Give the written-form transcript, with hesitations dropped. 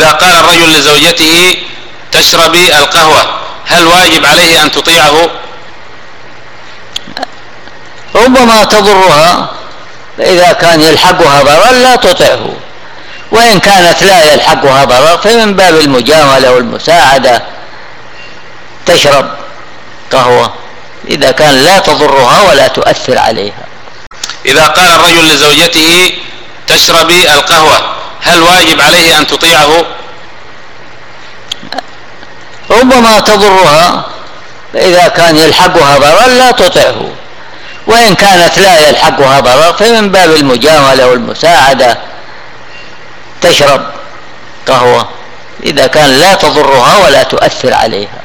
إذا قال الرجل لزوجته تشربي القهوة هل واجب عليه أن تطيعه؟ ربما تضرها، فإذا كان يلحقها ضرر لا تطيعه، وإن كانت لا يلحقها ضرر فمن باب المجاملة والمساعدة تشرب قهوة إذا كان لا تضرها ولا تؤثر عليها. إذا قال الرجل لزوجته تشربي القهوة هل واجب عليه أن تطيعه؟ ربما تضرها، فإذا كان يلحقها ضرر لا تطيعه، وإن كانت لا يلحقها ضرر فمن باب المجاملة والمساعدة تشرب قهوة إذا كان لا تضرها ولا تؤثر عليها.